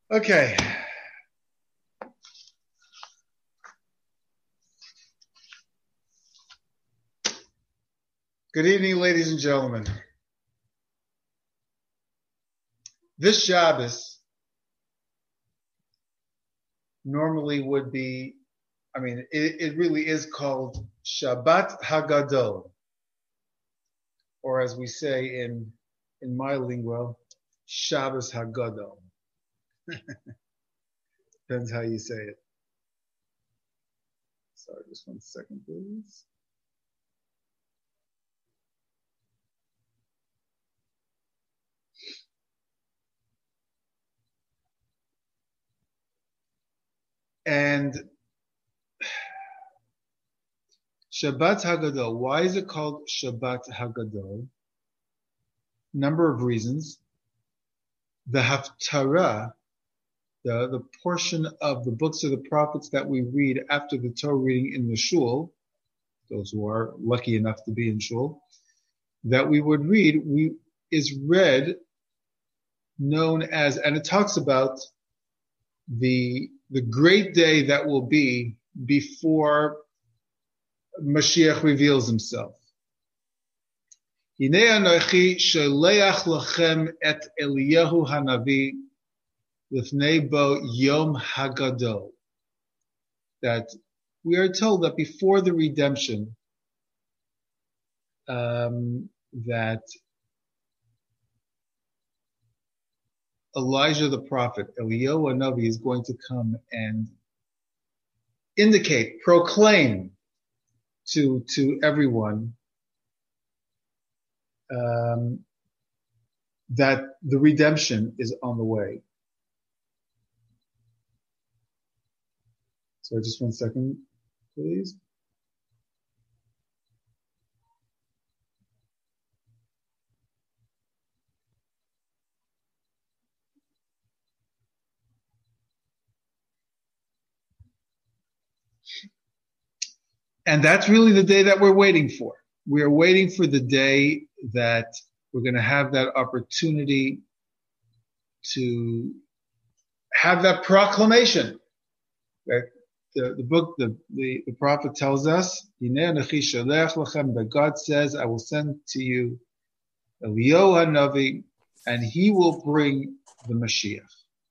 Okay. Good evening, ladies and gentlemen. This Shabbos normally would be, it really is called Shabbat Hagadol, or as we say in my lingua, Shabbos Hagadol. Depends how you say it. Sorry, just 1 second, please. And Shabbat Hagadol, why is it called Shabbat Hagadol? Number of reasons. The Haftarah, the portion of the books of the prophets that we read after the Torah reading in the shul, those who are lucky enough to be in shul, that we would read, is read, known as, and it talks about the great day that will be before Mashiach reveals himself. Hinei anochi sholeach lachem et Eliyahu hanavi lifnei bo yom hagadol. That we are told that before the redemption, that Elijah the prophet, Eliyahu Hanavi, is going to come and indicate, proclaim to everyone that the redemption is on the way. So just 1 second, please. And that's really the day that we're waiting for. We are waiting for the day that we're going to have that opportunity to have that proclamation. That the prophet tells us, that God says, I will send to you Eliyahu Hanavi, and he will bring the Mashiach.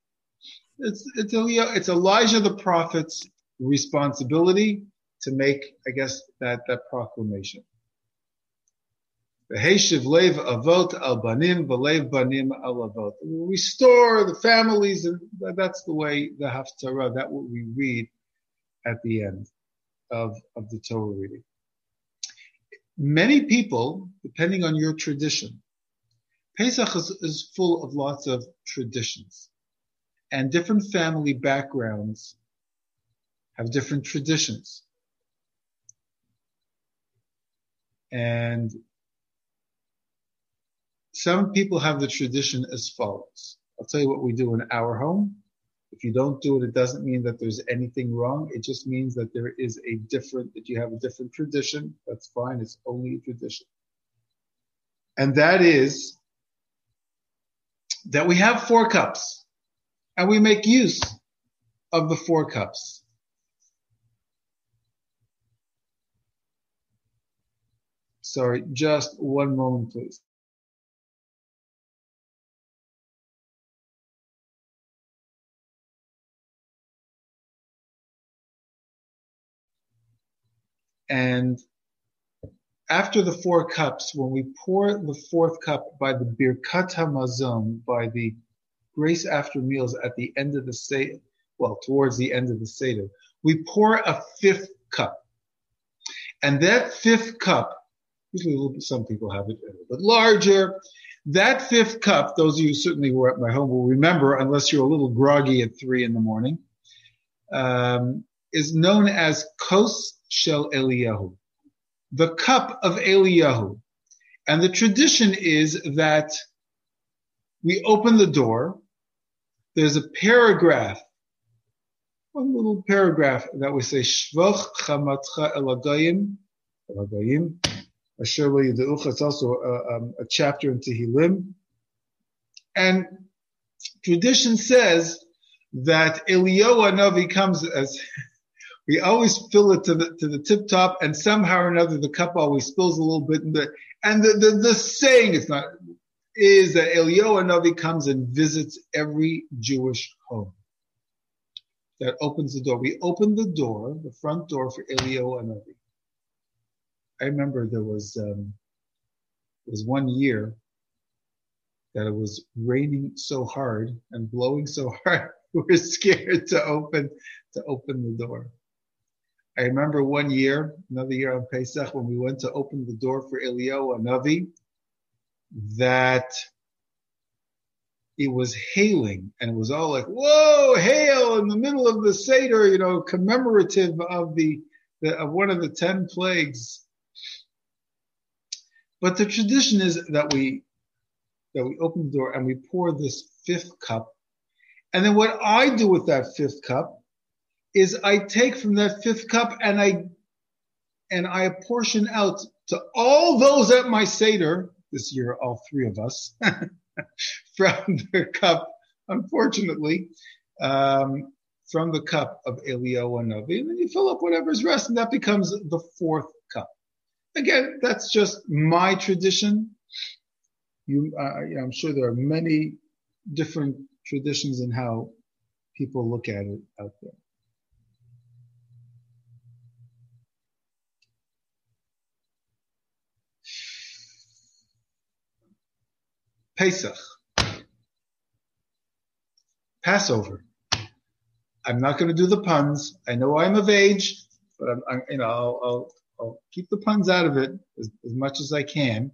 It's Elijah the prophet's responsibility to make, I guess, that proclamation. V'heishiv leiv avot al banim v'leiv banim al avot. Restore the families, and that's the way the Haftarah, that's what we read at the end of the Torah reading. Many people, depending on your tradition, Pesach is full of lots of traditions, and different family backgrounds have different traditions. And some people have the tradition as follows. I'll tell you what we do in our home. If you don't do it, it doesn't mean that there's anything wrong. It just means that there is that you have a different tradition. That's fine. It's only a tradition. And that is that we have 4 cups and we make use of the 4 cups. Sorry, just 1 moment, please. And after the 4 cups, when we pour the 4th cup by the Birkat HaMazon, by the grace after meals at the end of the Seder, towards the end of the Seder, we pour a 5th cup. And that 5th cup, usually some people have it a little bit larger. That 5th cup, those of you certainly who are at my home will remember, unless you're a little groggy at 3 a.m, is known as Kos Shel Eliyahu, the cup of Eliyahu. And the tradition is that we open the door, there's a paragraph, one little paragraph that we say, Shvoch Chamatcha Elagayim, Asher Lo Yidaucha. It's also a chapter in Tehillim. And tradition says that Eliyahu Hanavi comes as we always fill it to the tip top, and somehow or another the cup always spills a little bit. And the saying is that Eliyahu Hanavi comes and visits every Jewish home. That opens the door. We opened the door, the front door for Eliyahu Hanavi. I remember there was one year that it was raining so hard and blowing so hard, we were scared to open the door. I remember one year, another year on Pesach, when we went to open the door for Eliyahu Hanavi, that it was hailing, and it was all like, whoa, hail in the middle of the Seder, commemorative of of one of the 10 plagues. But the tradition is that we open the door and we pour this 5th cup. And then what I do with that 5th cup is I take from that 5th cup and I apportion out to all those at my Seder, this year all 3 of us, from the cup, unfortunately, from the cup of Eliyahu Hanavi. And then you fill up whatever's rest, and that becomes the 4th cup. Again, that's just my tradition. I'm sure there are many different traditions in how people look at it out there. Pesach, Passover. I'm not going to do the puns. I know I'm of age, but I'll keep the puns out of it as much as I can.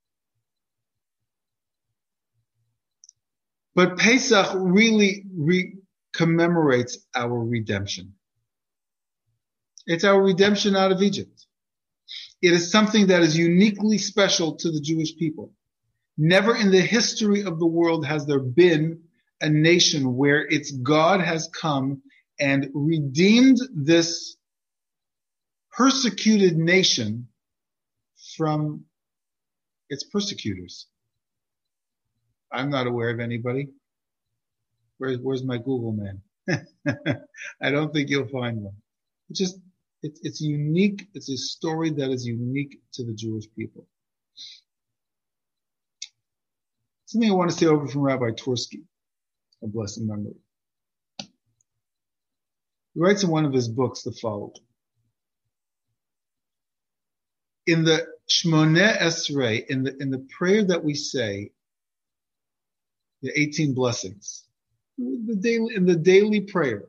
But Pesach really commemorates our redemption. It's our redemption out of Egypt. It is something that is uniquely special to the Jewish people. Never in the history of the world has there been a nation where its God has come and redeemed this persecuted nation from its persecutors. I'm not aware of anybody. Where's my Google man? I don't think you'll find one. It's unique. It's a story that is unique to the Jewish people. Something I want to say over from Rabbi Twersky, a blessed memory. He writes in one of his books the following. In the Shmoneh Esrei, in the prayer that we say, the 18 blessings, in the daily prayer,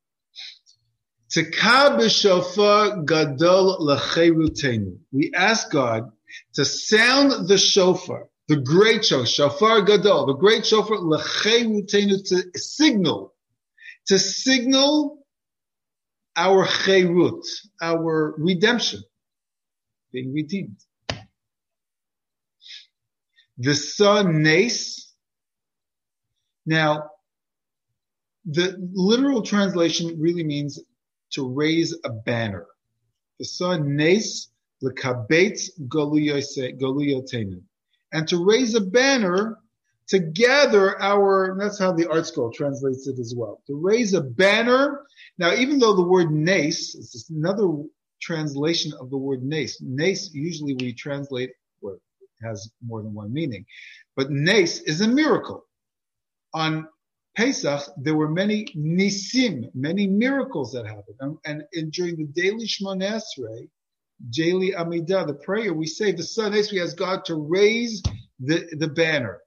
Tekah b'shofar gadol l'cheirutenu. We ask God to sound the shofar, the great shofar gadol, the great shofar l'cheirutenu, to signal our cheirut, our redemption, being redeemed. V'sa nes. Now, the literal translation really means to raise a banner. V'sa nes l'kabetz goluyotenu. And to raise a banner to gather our, that's how the Art Scroll translates it as well. To raise a banner. Now, even though the word nes is just another translation of the word nes. Nes, usually we translate, well, it has more than one meaning. But nes is a miracle. On Pesach, there were many nisim, many miracles that happened. And during the daily Shmoneh Esrei, daily Amidah, the prayer, we say the Son, we ask God to raise the banner.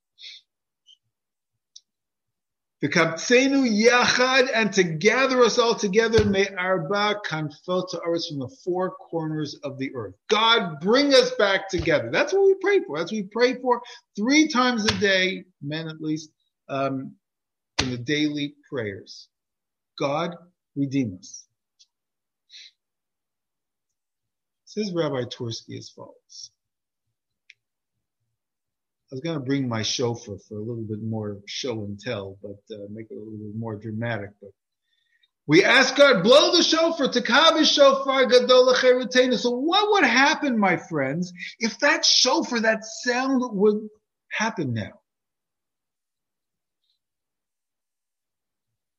V'kabtzenu yachad, and to gather us all together, may arba kanfot ha'aretz, from the 4 corners of the earth. God, bring us back together. That's what we pray for. That's what we pray for 3 times a day, men at least, in the daily prayers. God, redeem us. Says Rabbi Twersky as follows. I was going to bring my shofar for a little bit more show and tell, but make it a little bit more dramatic. But we ask God, blow the shofar, Tekah b'shofar gadol l'cheirutenu. So what would happen, my friends, if that shofar, that sound would happen now?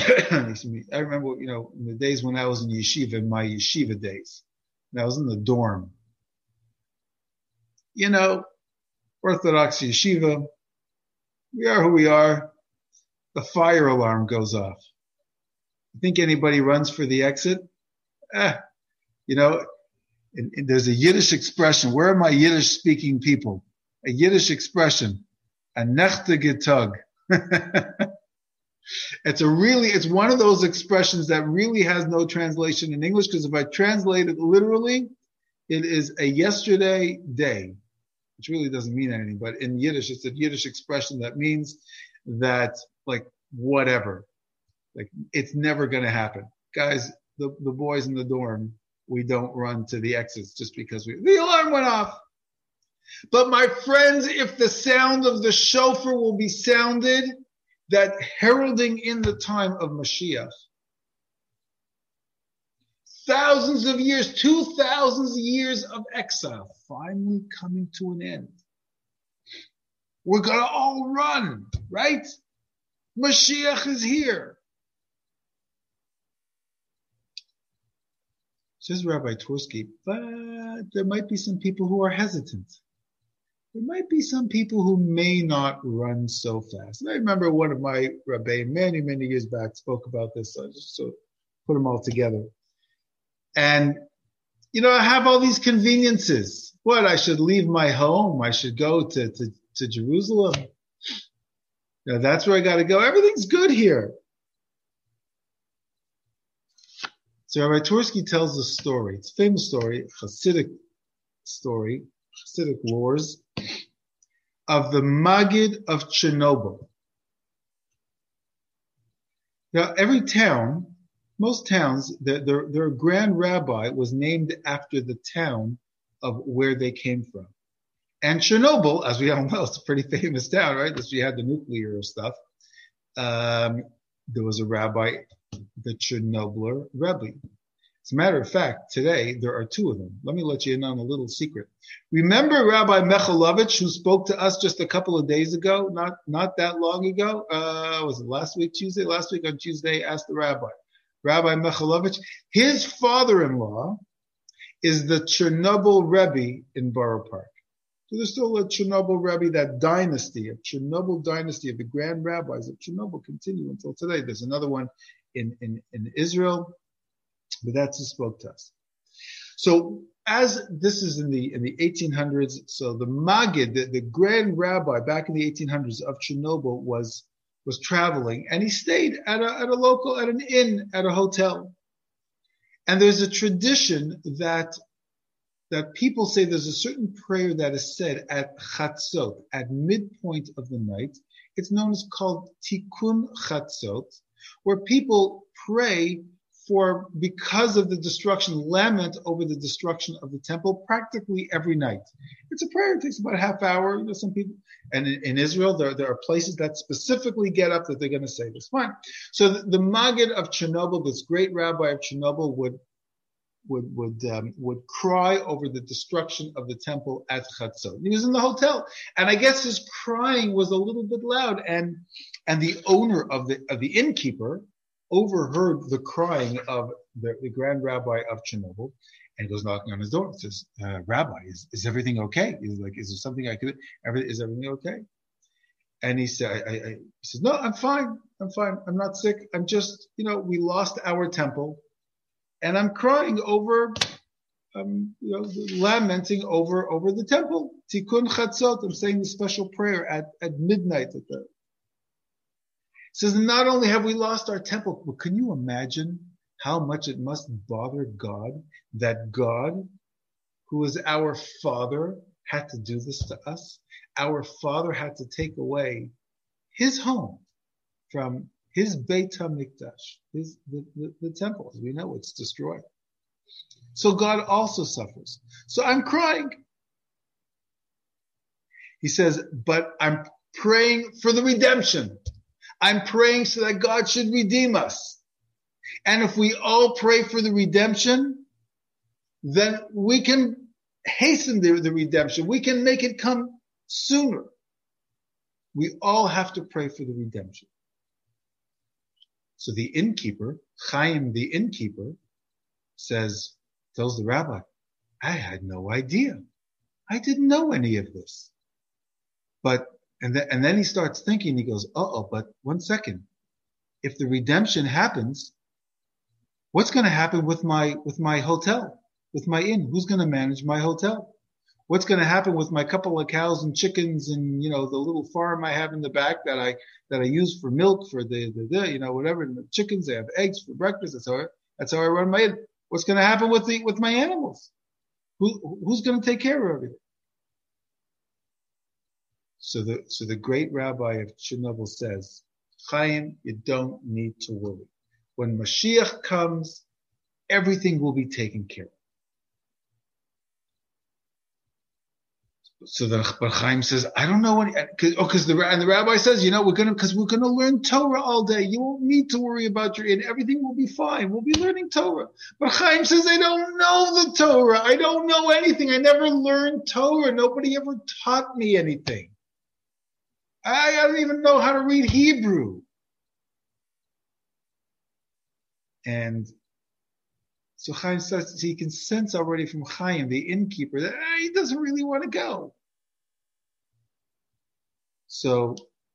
I remember, in the days when I was in yeshiva, in my yeshiva days, and I was in the dorm. Orthodox yeshiva, we are who we are. The fire alarm goes off. You think anybody runs for the exit? And there's a Yiddish expression. Where are my Yiddish speaking people? A Yiddish expression. A nechte getug. It's one of those expressions that really has no translation in English, because if I translate it literally, it is a yesterday day, which really doesn't mean anything. But in Yiddish, it's a Yiddish expression that means that, like, whatever. Like, it's never going to happen. Guys, the boys in the dorm, we don't run to the exits just because the alarm went off. But my friends, if the sound of the shofar will be sounded, that heralding in the time of Mashiach, thousands of years, 2,000 years of exile, finally coming to an end. We're going to all run, right? Mashiach is here. Says Rabbi Twersky, but there might be some people who are hesitant. There might be some people who may not run so fast. And I remember one of my rabbis many, many years back spoke about this. So I just put them all together. And, I have all these conveniences. What? I should leave my home. I should go to Jerusalem. That's where I got to go. Everything's good here. So Rabbi Twersky tells a story. It's a famous story, Hasidic wars, of the Maggid of Chernobyl. Now, every town, most towns, their grand rabbi was named after the town of where they came from. And Chernobyl, as we all know, it's a pretty famous town, right? Because we had the nuclear stuff. There was a rabbi, the Chernobyl Rebbe. As a matter of fact, today there are two of them. Let me let you in on a little secret. Remember Rabbi Mechalovich, who spoke to us just a couple of days ago, not that long ago? Was it last week on Tuesday, asked the rabbi. Rabbi Mechalovich, his father-in-law is the Chernobyl Rebbe in Borough Park. So there's still a Chernobyl Rebbe, that dynasty, of the grand rabbis of Chernobyl continue until today. There's another one in Israel, but that's who spoke to us. So as this is in the 1800s, so the Maggid, the grand rabbi back in the 1800s of Chernobyl was traveling, and he stayed at an inn, at a hotel. And there's a tradition that people say there's a certain prayer that is said at Chatzot, at midpoint of the night. It's known as called Tikkun Chatzot, where people pray because of the destruction, lament over the destruction of the temple practically every night. It's a prayer. It takes about a half hour. Some people, and in Israel, there are places that specifically get up that they're going to say this. Fine. So the Maggid of Chernobyl, this great rabbi of Chernobyl, would cry over the destruction of the temple at Chatzot. He was in the hotel, and I guess his crying was a little bit loud, and the owner of the innkeeper overheard the crying of the grand rabbi of Chernobyl, and goes knocking on his door and says, Rabbi, is everything okay? He's like, is there something I could, is everything okay? And he said, he says, no, I'm fine. I'm not sick. I'm just, we lost our temple, and I'm crying over, lamenting over the temple. Tikkun Chatzot. I'm saying the special prayer at midnight says, not only have we lost our temple, but can you imagine how much it must bother God that God, who is our Father, had to do this to us? Our Father had to take away his home from his Beit HaMikdash, the temple. As we know, it's destroyed. So God also suffers. So I'm crying. He says, but I'm praying for the redemption. I'm praying so that God should redeem us. And if we all pray for the redemption, then we can hasten the redemption. We can make it come sooner. We all have to pray for the redemption. So the innkeeper, Chaim, the innkeeper, tells the rabbi, I had no idea. I didn't know any of this. And then he starts thinking, he goes, but 1 second. If the redemption happens, what's going to happen with my hotel, with my inn? Who's going to manage my hotel? What's going to happen with my couple of cows and chickens and, the little farm I have in the back that I use for milk for the whatever, and the chickens, they have eggs for breakfast. That's how I run my inn. What's going to happen with my animals? Who's going to take care of everything? So the great rabbi of Chernobyl says, Chaim, you don't need to worry. When Mashiach comes, everything will be taken care of. So but Chaim says, I don't know because the rabbi says, we're gonna learn Torah all day. You won't need to worry about your inn. Everything will be fine. We'll be learning Torah. But Chaim says, I don't know the Torah. I don't know anything. I never learned Torah. Nobody ever taught me anything. I don't even know how to read Hebrew. And so Chaim says he can sense already from Chaim, the innkeeper, that he doesn't really want to go. So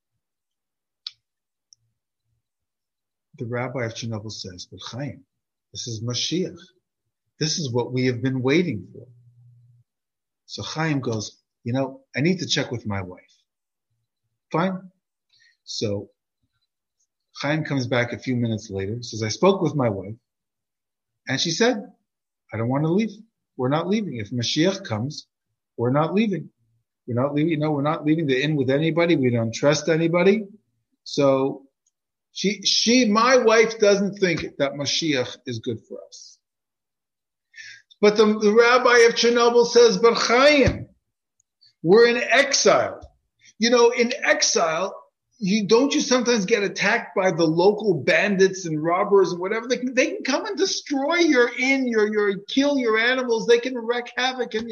the rabbi of Chernobyl says, but Chaim, this is Mashiach. This is what we have been waiting for. So Chaim goes, I need to check with my wife. Fine. So Chaim comes back a few minutes later, says, I spoke with my wife, and she said, I don't want to leave. We're not leaving. If Mashiach comes, we're not leaving. We're not leaving. We're not leaving the inn with anybody. We don't trust anybody. So my wife doesn't think that Mashiach is good for us. But the rabbi of Chernobyl says, but Chaim, we're in exile. In exile, don't you sometimes get attacked by the local bandits and robbers and whatever? They can come and destroy your inn, kill your animals. They can wreak havoc and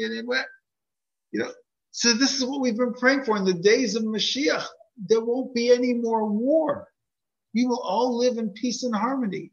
So this is what we've been praying for. In the days of Mashiach, there won't be any more war. We will all live in peace and harmony.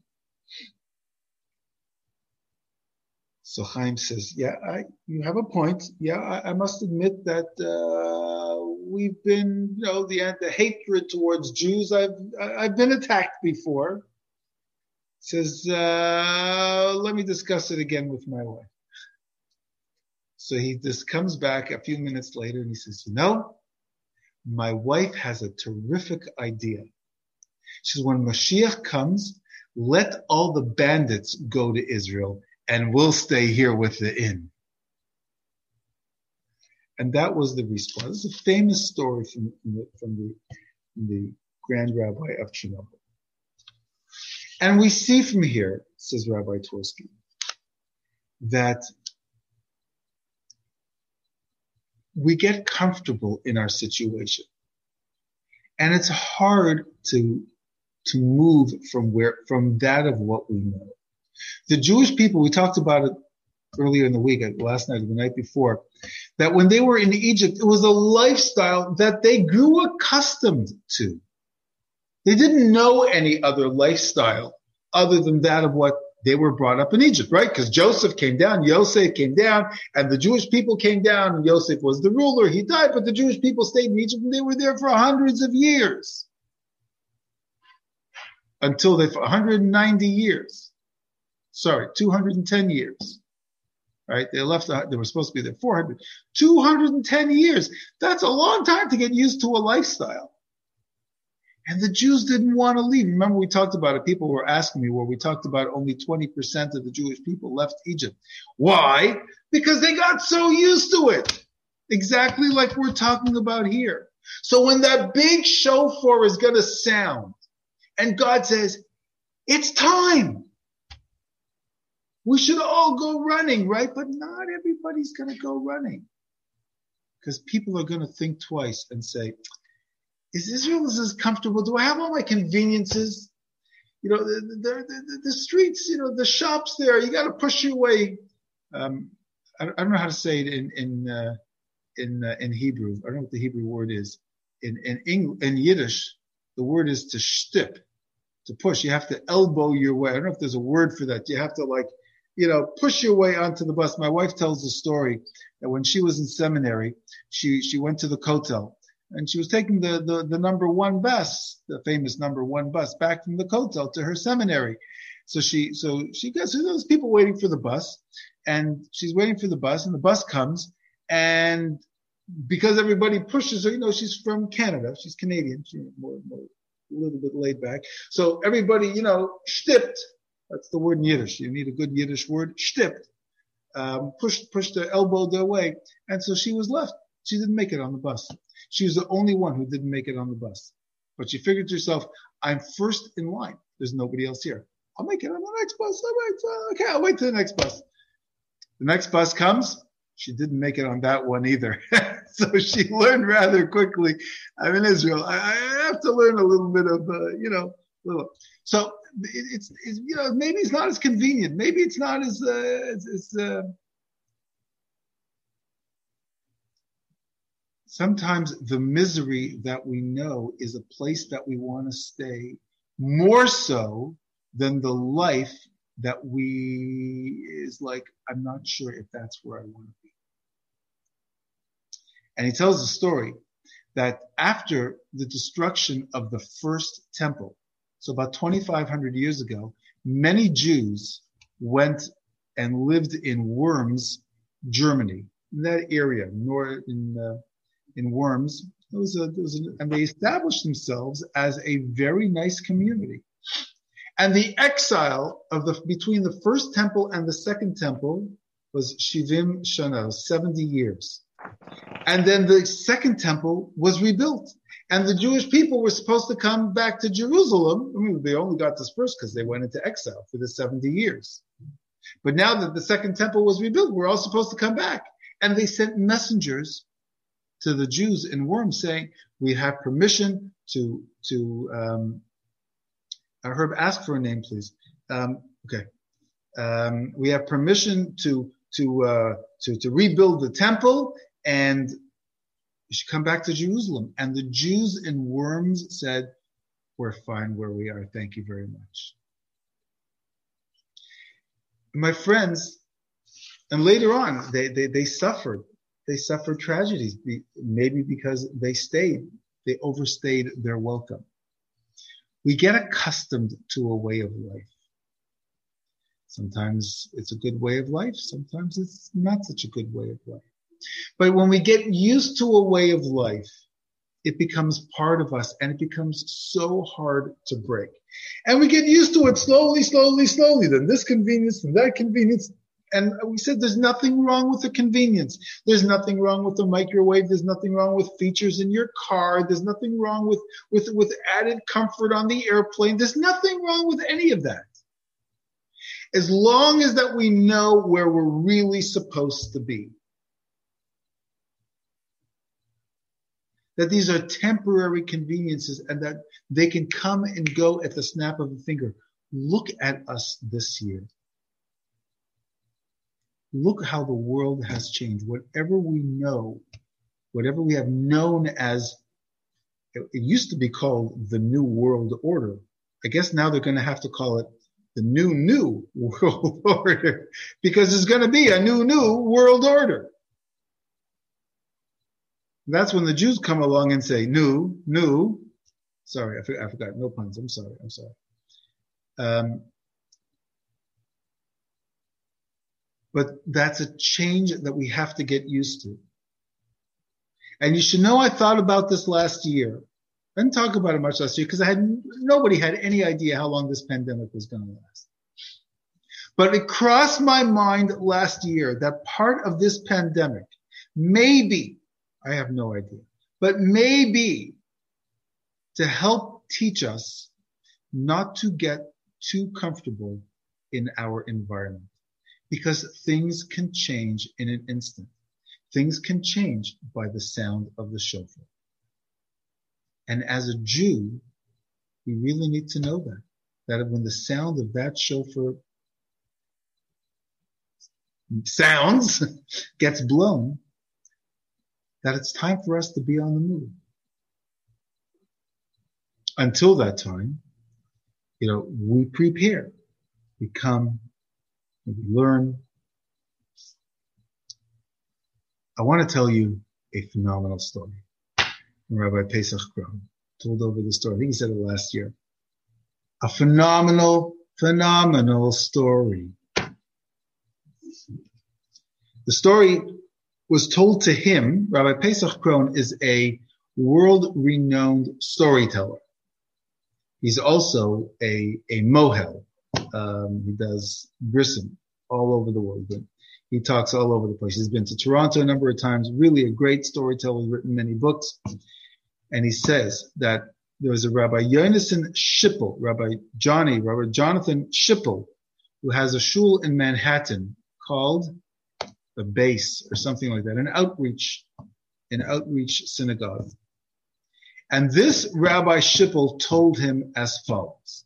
So Chaim says, you have a point. I must admit that we've been, the hatred towards Jews. I've been attacked before. Says, let me discuss it again with my wife. So he just comes back a few minutes later and he says, my wife has a terrific idea. She says, when Mashiach comes, let all the bandits go to Israel and we'll stay here with the inn. And that was the response. It's a famous story from the Grand Rabbi of Chernobyl. And we see from here, says Rabbi Twersky, that we get comfortable in our situation. And it's hard to move from that of what we know. The Jewish people, we talked about it earlier in the week, last night, the night before, that when they were in Egypt, it was a lifestyle that they grew accustomed to. They didn't know any other lifestyle other than that of what they were brought up in Egypt, right? Because Joseph came down, Yosef came down, and the Jewish people came down, and Yosef was the ruler. He died, but the Jewish people stayed in Egypt, and they were there for hundreds of years. Until 190 years. 210 years. Right? They were supposed to be there 210 years. That's a long time to get used to a lifestyle. And the Jews didn't want to leave. Remember, we talked about it. People were asking me where we talked about only 20% of the Jewish people left Egypt. Why? Because they got so used to it. Exactly like we're talking about here. So when that big shofar is going to sound and God says, it's time. We should all go running, right? But not everybody's going to go running. Because people are going to think twice and say, is Israel as comfortable? Do I have all my conveniences? The streets, the shops there, you got to push your way. I don't know how to say it in Hebrew. I don't know what the Hebrew word is. In Yiddish, the word is to shtip. to push. You have to elbow your way. I don't know if there's a word for that. You have to push your way onto the bus. My wife tells the story that when she was in seminary, she went to the Kotel and she was taking the number one bus, the famous number one bus, back from the Kotel to her seminary. So she gets, there's people waiting for the bus, and she's waiting for the bus, and the bus comes, and because everybody pushes her, she's from Canada, she's Canadian, she's more a little bit laid back. So everybody, shtippt. That's the word in Yiddish. You need a good Yiddish word. Shtippt. Pushed her, elbowed their way. And so she was left. She didn't make it on the bus. She was the only one who didn't make it on the bus. But she figured to herself, I'm first in line. There's nobody else here. I'll make it on the next bus. I'll wait till the next bus. The next bus comes. She didn't make it on that one either. So she learned rather quickly. I'm in Israel. I have to learn a little bit of, little. So it's maybe it's not as convenient. Maybe it's not as sometimes the misery that we know is a place that we want to stay more so than the life that is like, I'm not sure if that's where I want to be. And he tells the story that after the destruction of the first temple, so about 2,500 years ago, many Jews went and lived in Worms, Germany, in that area, in Worms. And they established themselves as a very nice community. And the exile between the first temple and the second temple was Shivim Shana, 70 years. And then the second temple was rebuilt. And the Jewish people were supposed to come back to Jerusalem. I mean, they only got dispersed because they went into exile for the 70 years. But now that the second temple was rebuilt, we're all supposed to come back. And they sent messengers to the Jews in Worms saying, we have permission to Herb, ask for a name, please. Okay. We have permission to rebuild the temple, and you should come back to Jerusalem. And the Jews in Worms said, we're fine where we are. Thank you very much. My friends, and later on, they suffered. They suffered tragedies, maybe because they overstayed their welcome. We get accustomed to a way of life. Sometimes it's a good way of life. Sometimes it's not such a good way of life. But when we get used to a way of life, it becomes part of us, and it becomes so hard to break. And we get used to it slowly, then this convenience and that convenience. And we said there's nothing wrong with the convenience. There's nothing wrong with the microwave. There's nothing wrong with features in your car. There's nothing wrong with added comfort on the airplane. There's nothing wrong with any of that. As long as that we know where we're really supposed to be. That these are temporary conveniences and that they can come and go at the snap of a finger. Look at us this year. Look how the world has changed. Whatever we know, whatever we have known as, it used to be called the New World Order. I guess now they're going to have to call it the New World Order, because there's going to be a new world order. That's when the Jews come along and say, new. Sorry, I forgot. No puns. I'm sorry. But that's a change that we have to get used to. And you should know I thought about this last year. I didn't talk about it much last year because nobody had any idea how long this pandemic was going to last. But it crossed my mind last year that part of this pandemic, maybe, I have no idea, but maybe to help teach us not to get too comfortable in our environment. Because things can change in an instant. Things can change by the sound of the shofar. And as a Jew, we really need to know that when the sound of that shofar sounds, gets blown, that it's time for us to be on the move. Until that time, we prepare, we come, we learn. I want to tell you a phenomenal story. Rabbi Pesach Krohn told over the story. I think he said it last year. A phenomenal story. The story was told to him. Rabbi Pesach Krohn is a world-renowned storyteller. He's also a mohel. He does brissim all over the world. He talks all over the place. He's been to Toronto a number of times. Really a great storyteller. He's written many books. And he says that there was a Rabbi Yonason Shippel, Rabbi Jonathan Shippel, who has a shul in Manhattan called the Base or something like that, an outreach synagogue. And this Rabbi Shippel told him as follows,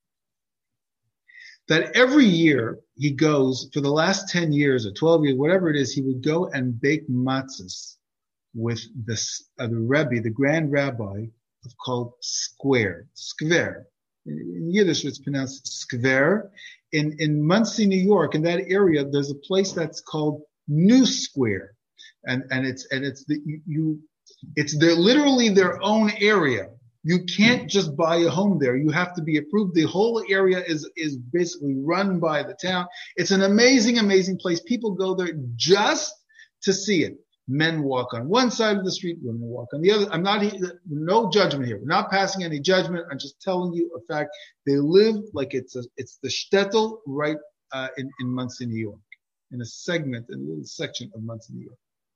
that every year he goes, for the last 10 years or 12 years, whatever it is, he would go and bake matzahs with the Rebbe, the Grand Rabbi, called skver. In Yiddish, it's pronounced skver. In Monsey, New York, in that area, there's a place that's called New Square, and it's literally their own area. You can't just buy a home there. You have to be approved. The whole area is basically run by the town. It's an amazing place. People go there just to see it. Men walk on one side of the street, women walk on the other. No judgment here. We're not passing any judgment. I'm just telling you a fact. They live like it's the shtetl right in Monsey, New York, in a little section of Monsey, New York.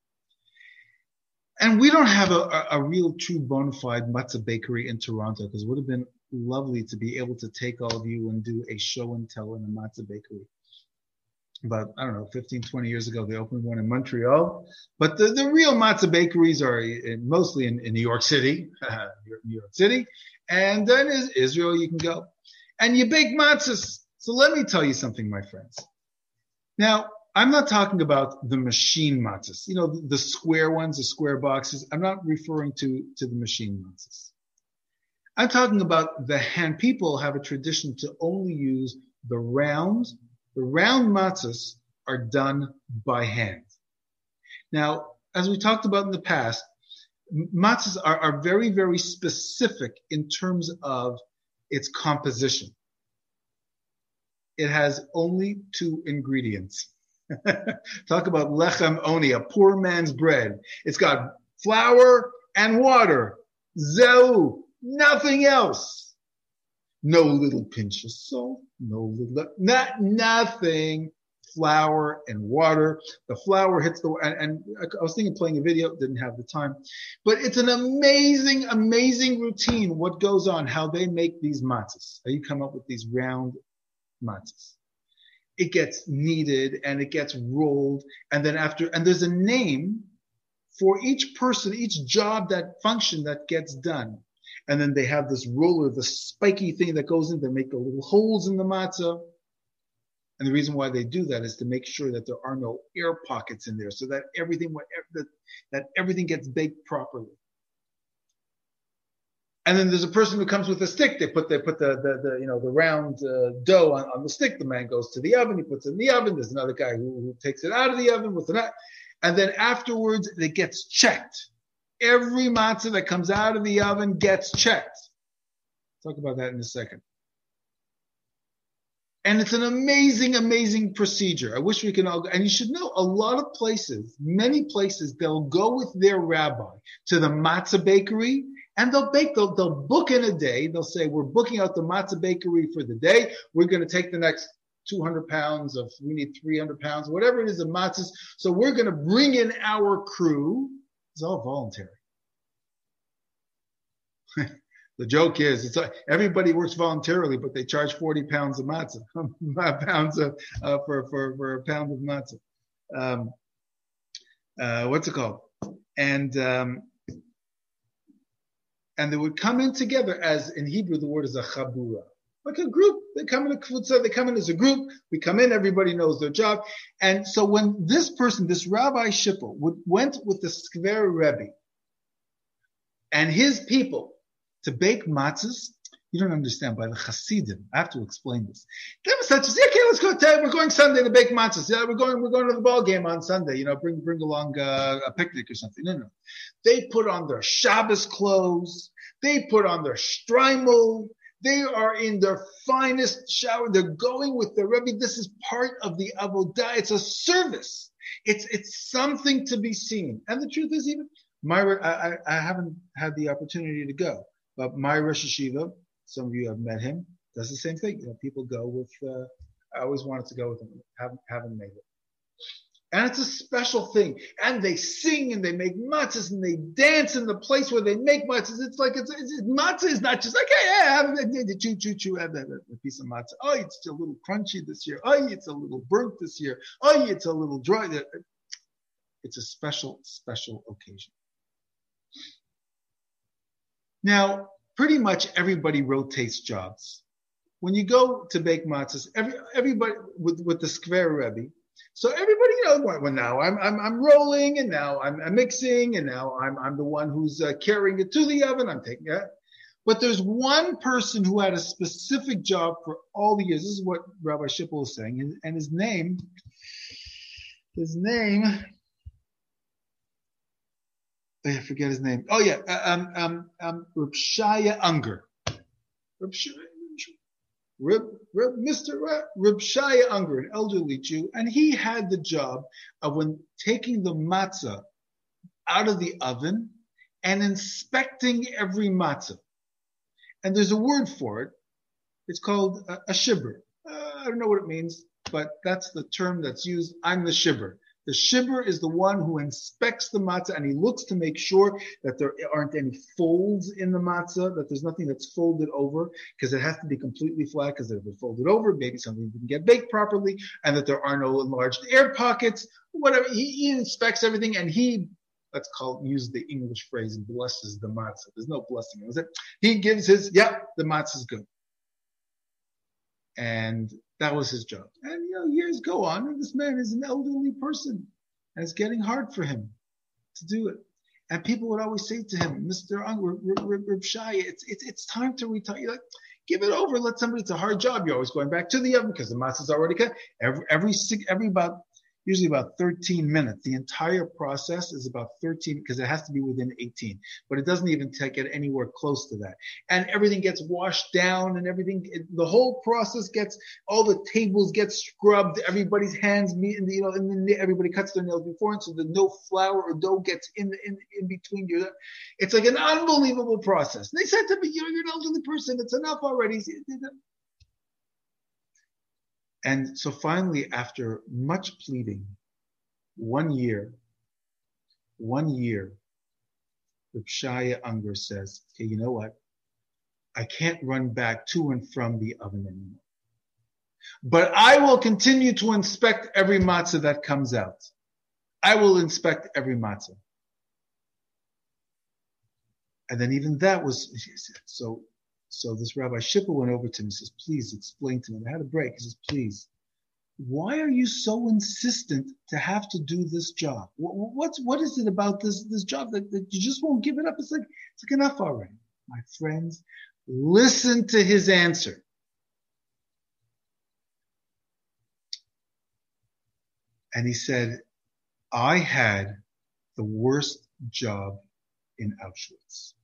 And we don't have a real true bona fide matzah bakery in Toronto, because it would have been lovely to be able to take all of you and do a show and tell in a matzah bakery. About, 15, 20 years ago, they opened one in Montreal. But the real matzah bakeries are mostly in New York City, and then in Israel you can go. And you bake matzahs. So let me tell you something, my friends. Now, I'm not talking about the machine matzahs, the square ones, the square boxes. I'm not referring to the machine matzahs. I'm talking about the hand. People have a tradition to only use the round. The round matzahs are done by hand. Now, as we talked about in the past, matzahs are very, very specific in terms of its composition. It has only 2 ingredients. Talk about lechem oni, a poor man's bread. It's got flour and water. Zeu, nothing else. No little pinch of salt, nothing. Flour and water. The flour hits and I was thinking of playing a video, didn't have the time. But it's an amazing routine, what goes on, how they make these matzahs. How you come up with these round matzahs. It gets kneaded and it gets rolled, and then and there's a name for each person, each job, that function that gets done. And then they have this roller, the spiky thing that goes in, they make the little holes in the matzah. And the reason why they do that is to make sure that there are no air pockets in there, so that everything gets baked properly. And then there's a person who comes with a stick. They put the round dough on the stick. The man goes to the oven. He puts it in the oven. There's another guy who takes it out of the oven with the knife. And then afterwards, it gets checked. Every matzah that comes out of the oven gets checked. Talk about that in a second. And it's an amazing procedure. I wish we can all go. And you should know, a lot of places, many places, they'll go with their rabbi to the matzah bakery, and they'll book in a day. They'll say, we're booking out the matzah bakery for the day. We're going to take the next 200 pounds we need 300 pounds, whatever it is of matzahs. So we're going to bring in our crew. It's all voluntary. The joke is, everybody works voluntarily, but they charge 40 pounds of matzah, for a pound of matzah. What's it called? And they would come in together, as in Hebrew, the word is a chabura. Like a group. They come in a kfutza, they come in as a group. We come in, everybody knows their job. And so when this person, this Rabbi Shippel, went with the Skver Rebbe and his people to bake matzahs, You don't understand. By the Hasidim, I have to explain this. They were such as, okay, let's go. We're going Sunday to bake matzahs. Yeah, we're going to the ball game on Sunday. Bring along a picnic or something. No. They put on their Shabbos clothes. They put on their shtreimel. They are in their finest shower. They're going with the Rebbe. This is part of the avodah. It's a service. It's something to be seen. And the truth is, even I haven't had the opportunity to go, but my Rosh Hashiva, some of you have met him, does the same thing. People go with. I always wanted to go with him. Haven't made it. And it's a special thing. And they sing and they make matzahs and they dance in the place where they make matzahs. It's like matzah is not just like, hey, have a piece of matzah. Oh, it's a little crunchy this year. Oh, it's a little burnt this year. Oh, it's a little dry. It's a special, special occasion. Now, pretty much everybody rotates jobs. When you go to bake matzahs, everybody with the Skver Rebbe. So everybody, well, now I'm rolling, and now I'm mixing, and now I'm the one who's carrying it to the oven. I'm taking it. But there's one person who had a specific job for all the years. This is what Rabbi Shippel is saying, and his name, I forget his name. Oh yeah, Reb Shaya Unger. Mr. Reb Shaya Unger, an elderly Jew, and he had the job of when taking the matzah out of the oven and inspecting every matzah. And there's a word for it. It's called a shibber. I don't know what it means, but that's the term that's used. I'm the shibber. The shibber is the one who inspects the matzah, and he looks to make sure that there aren't any folds in the matzah, that there's nothing that's folded over, because it has to be completely flat, because if it's folded over, maybe something didn't get baked properly, and that there are no enlarged air pockets, whatever. He inspects everything, and use the English phrase, blesses the matzah. There's no blessing. He gives the matzah's good. And that was his job. And, years go on, and this man is an elderly person, and it's getting hard for him to do it. And people would always say to him, Mr. Unger, Reb Shaya, it's time to retire. Give it over. Let somebody. It's a hard job. You're always going back to the oven because the matzah's already cut. Usually about 13 minutes. The entire process is about 13 because it has to be within 18, but it doesn't even get anywhere close to that. And everything gets washed down, and the whole process all the tables get scrubbed. Everybody's hands meet, and everybody cuts their nails before, and so that no flour or dough gets in between you. It's like an unbelievable process. And they said to me, you're an elderly person. It's enough already. And so finally, after much pleading, 1 year, Reb Shaya Unger says, okay, you know what? I can't run back to and from the oven anymore. But I will continue to inspect every matzah that comes out. I will inspect every matzah. And then even that was, so this Rabbi Shippel went over to him and says, please explain to me. I had a break. He says, please, why are you so insistent to have to do this job? What is it about this job that you just won't give it up? It's like enough already. My friends, listen to his answer. And he said, I had the worst job in Auschwitz.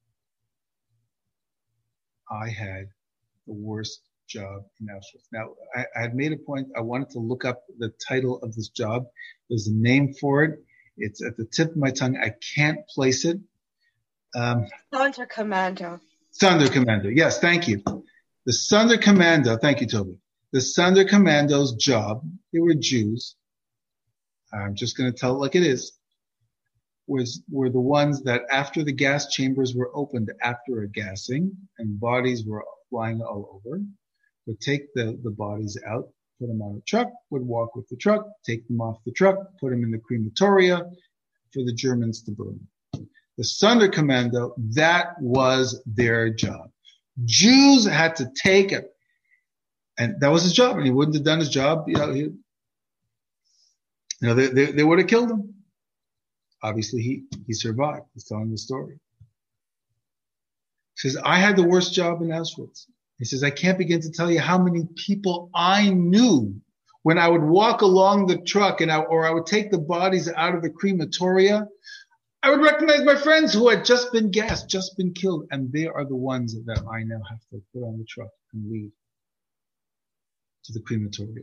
I had the worst job in Auschwitz. Now, I had made a point. I wanted to look up the title of this job. There's a name for it. It's at the tip of my tongue. I can't place it. Sonderkommando. Sonderkommando. Yes, thank you. The Sonderkommando. Thank you, Toby. The Sonderkommando's job, they were Jews. I'm just going to tell it like it is. Were the ones that after the gas chambers were opened after a gassing and bodies were flying all over, would take the bodies out, put them on a truck, would walk with the truck, take them off the truck, put them in the crematoria for the Germans to burn. The Sonderkommando, that was their job. Jews had to take it, and that was his job, and he wouldn't have done his job, they would have killed him. Obviously, he survived. He's telling the story. He says, I had the worst job in Auschwitz. He says, I can't begin to tell you how many people I knew when I would walk along the truck or I would take the bodies out of the crematoria. I would recognize my friends who had just been gassed, just been killed, and they are the ones that I now have to put on the truck and lead to the crematoria.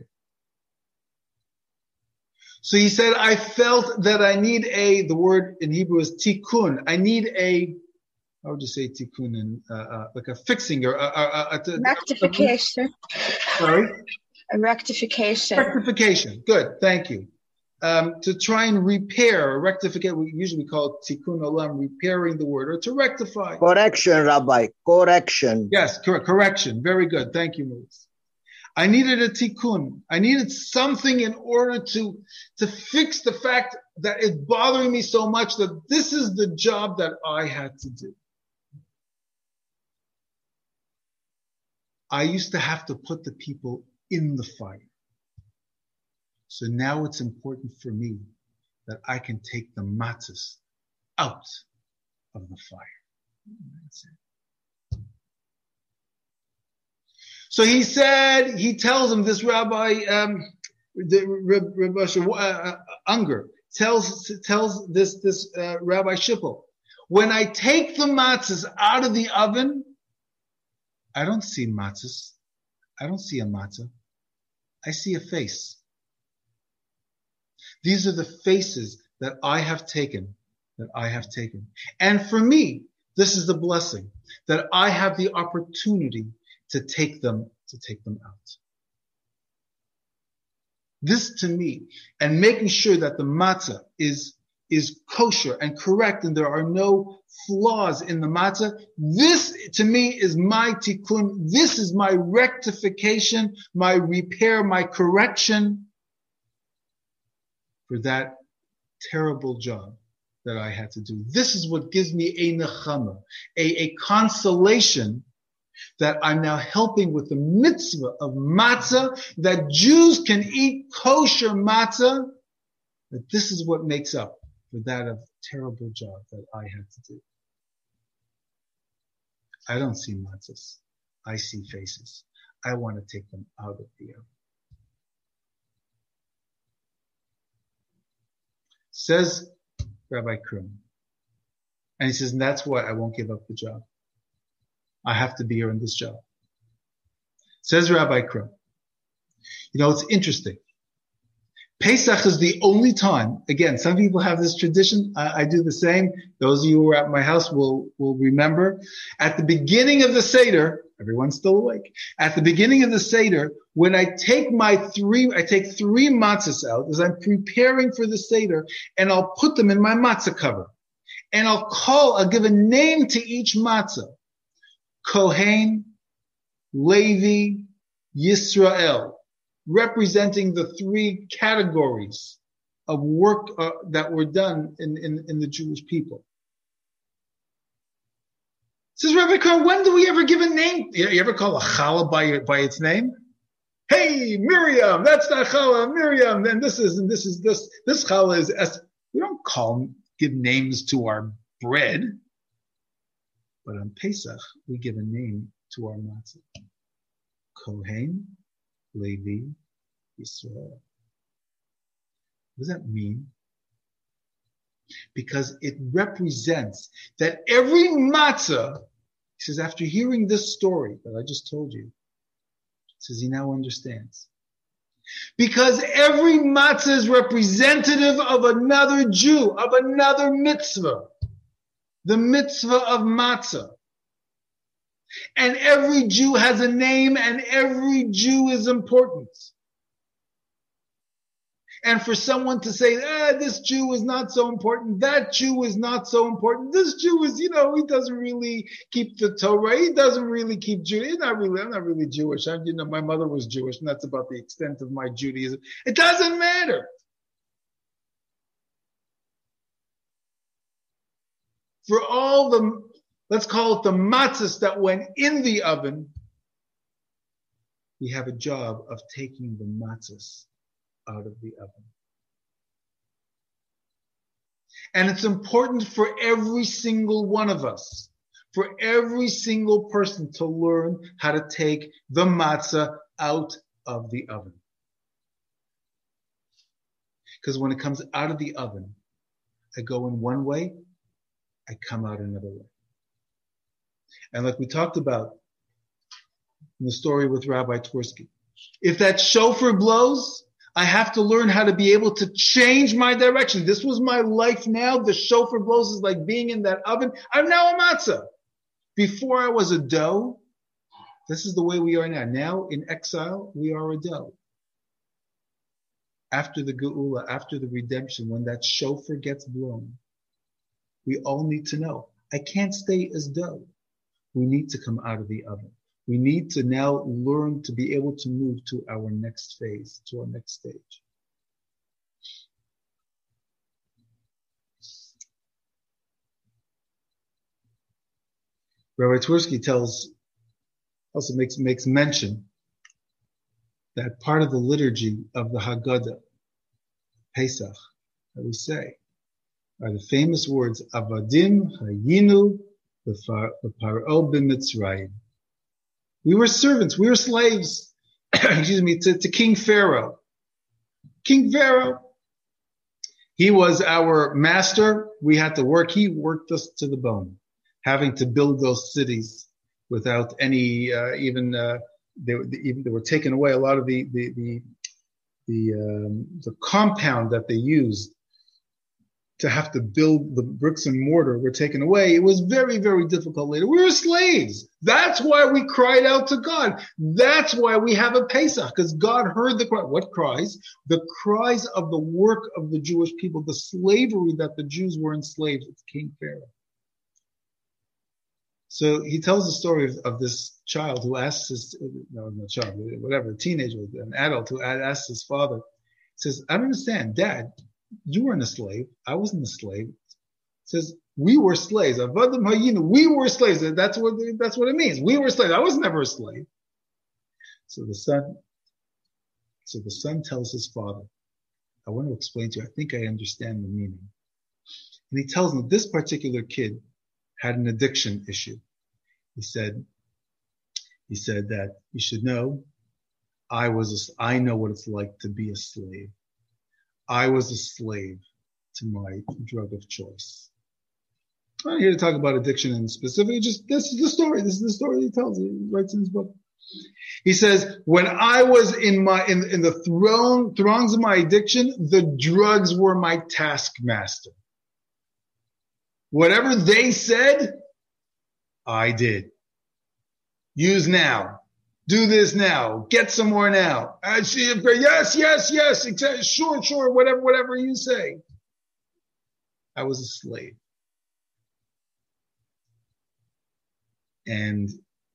So he said, I felt that I need the word in Hebrew is tikkun. I need how would you say tikkun, like a fixing or a rectification. Sorry? A rectification. Rectification. Good. Thank you. To try and repair or rectificate, we usually call it tikkun olam, repairing the word, or to rectify. Correction, Rabbi. Correction. Yes, correct. Correction. Very good. Thank you, Maurice. I needed a tikkun. I needed something in order to fix the fact that it's bothering me so much that this is the job that I had to do. I used to have to put the people in the fire. So now it's important for me that I can take the matzahs out of the fire. That's it. So he tells him, this Rabbi, Unger, tells this Rabbi Shippo, when I take the matzahs out of the oven, I don't see matzahs. I don't see a matzah. I see a face. These are the faces that I have taken, And for me, this is the blessing, that I have the opportunity to take them out. This to me, and making sure that the matzah is kosher and correct and there are no flaws in the matzah. This to me is my tikkun. This is my rectification, my repair, my correction for that terrible job that I had to do. This is what gives me a nechama, a consolation that I'm now helping with the mitzvah of matzah, that Jews can eat kosher matzah, that this is what makes up for that of terrible job that I had to do. I don't see matzahs. I see faces. I want to take them out of the oven. Says Rabbi Krum. And he says, and that's why I won't give up the job. I have to be here in this job. Says Rabbi Krum. You know, it's interesting. Pesach is the only time, again, some people have this tradition. I do the same. Those of you who are at my house will remember. At the beginning of the Seder, everyone's still awake. At the beginning of the Seder, when I take three matzahs out as I'm preparing for the Seder, and I'll put them in my matzah cover. And I'll give a name to each matzah. Kohen, Levi, Yisrael, representing the three categories of work that were done in the Jewish people. Says Rabbi Kron, when do we ever give a name? You ever call a challah by its name? Hey, Miriam, that's not challah, Miriam, and this challah is, we don't give names to our bread. But on Pesach, we give a name to our matzah. Kohen, Levi, Yisrael. What does that mean? Because it represents that every matzah, he says, after hearing this story that I just told you, he says he now understands. Because every matzah is representative of another Jew, of another mitzvah. The mitzvah of matzah. And every Jew has a name and every Jew is important. And for someone to say, this Jew is not so important, that Jew is not so important, this Jew is, he doesn't really keep the Torah, he doesn't really keep Judaism, I'm not really Jewish, my mother was Jewish and that's about the extent of my Judaism. It doesn't matter. For all the, let's call it the matzahs that went in the oven, we have a job of taking the matzahs out of the oven. And it's important for every single one of us, for every single person to learn how to take the matzah out of the oven. Because when it comes out of the oven, I go in one way, I come out another way. And like we talked about in the story with Rabbi Twersky, if that shofar blows, I have to learn how to be able to change my direction. This was my life now. The shofar blows is like being in that oven. I'm now a matzah. Before I was a dough. This is the way we are now. Now in exile, we are a dough. After the geula, after the redemption, when that shofar gets blown, we all need to know, I can't stay as dough. We need to come out of the oven. We need to now learn to be able to move to our next phase, to our next stage. Rabbi Twersky also makes mention that part of the liturgy of the Haggadah, Pesach, that we say, are the famous words, Avadim hayinu b'Paro b'Mitzrayim. We were servants, we were slaves, to King Pharaoh. King Pharaoh. He was our master. We had to work. He worked us to the bone, having to build those cities without any, they were taking away a lot of the compound that they used to have to build the bricks and mortar were taken away. It was very, very difficult later. We were slaves. That's why we cried out to God. That's why we have a Pesach, because God heard the cry. What cries? The cries of the work of the Jewish people, the slavery that the Jews were enslaved with King Pharaoh. So he tells the story of this child who asks a teenager, an adult who asks his father, says, I don't understand, Dad, you weren't a slave. I wasn't a slave. Says, we were slaves. We were slaves. That's what it means. We were slaves. I was never a slave. So the son tells his father, I want to explain to you. I think I understand the meaning. And he tells him this particular kid had an addiction issue. He said that you should know, I know what it's like to be a slave. I was a slave to my drug of choice. I'm not here to talk about addiction in specific. This is the story. This is the story he tells. He writes in his book. He says, when I was in the throngs of my addiction, the drugs were my taskmaster. Whatever they said, I did. Use now. Do this now. Get some more now. Yes. Exactly. Sure. Whatever you say. I was a slave. And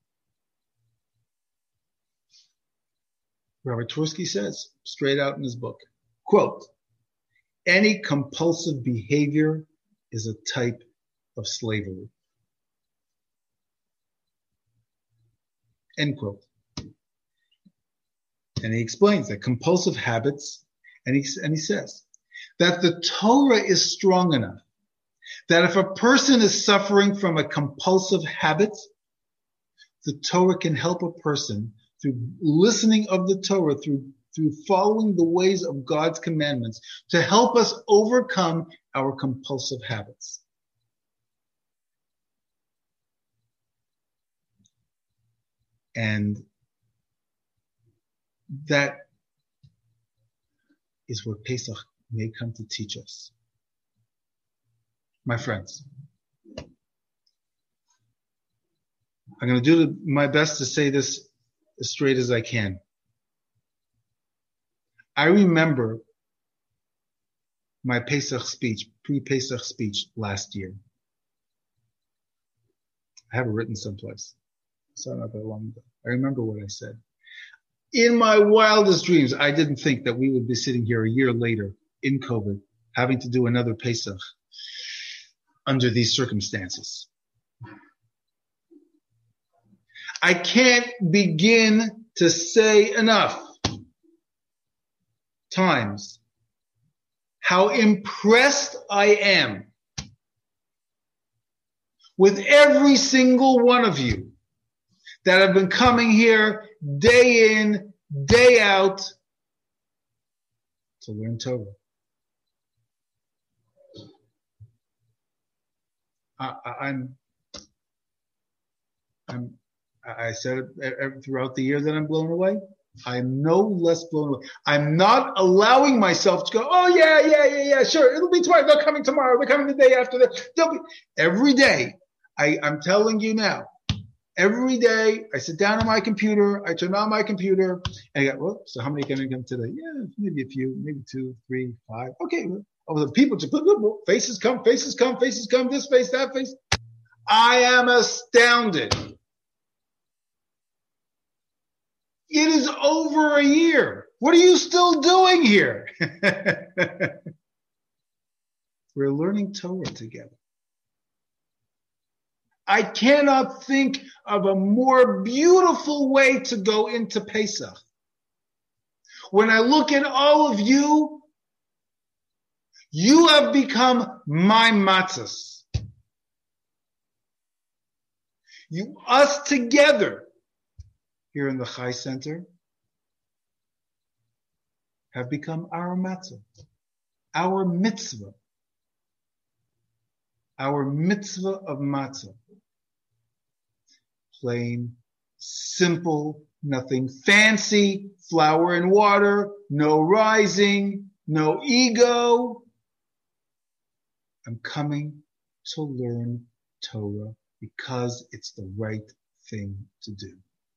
Robert Twersky says, straight out in his book, quote, any compulsive behavior is a type of slavery. End quote. And he explains that compulsive habits, and he says that the Torah is strong enough that if a person is suffering from a compulsive habit, the Torah can help a person through listening of the Torah, through following the ways of God's commandments, to help us overcome our compulsive habits. And that is what Pesach may come to teach us. My friends, I'm going to do my best to say this as straight as I can. I remember my Pesach speech, pre-Pesach speech last year. I have it written someplace. So not that long ago. I remember what I said. In my wildest dreams, I didn't think that we would be sitting here a year later in COVID, having to do another Pesach under these circumstances. I can't begin to say enough times how impressed I am with every single one of you that have been coming here day in, day out to learn Torah. I said it throughout the year that I'm blown away. I'm no less blown away. I'm not allowing myself to go, oh yeah, sure, it'll be tomorrow. They're coming tomorrow. They're coming the day after that. Every day, I'm telling you now, every day I sit down on my computer, I turn on my computer, and I go, well, so how many can I come today? Yeah, maybe a few, maybe 2, 3, 5. Okay, the people just faces come, this face, that face. I am astounded. It is over a year. What are you still doing here? We're learning Torah together. I cannot think of a more beautiful way to go into Pesach. When I look at all of you, you have become my matzahs. Us together here in the Chai Center have become our matzah, our mitzvah of matzah. Plain, simple, nothing fancy, flour and water, no rising, no ego. I'm coming to learn Torah because it's the right thing to do.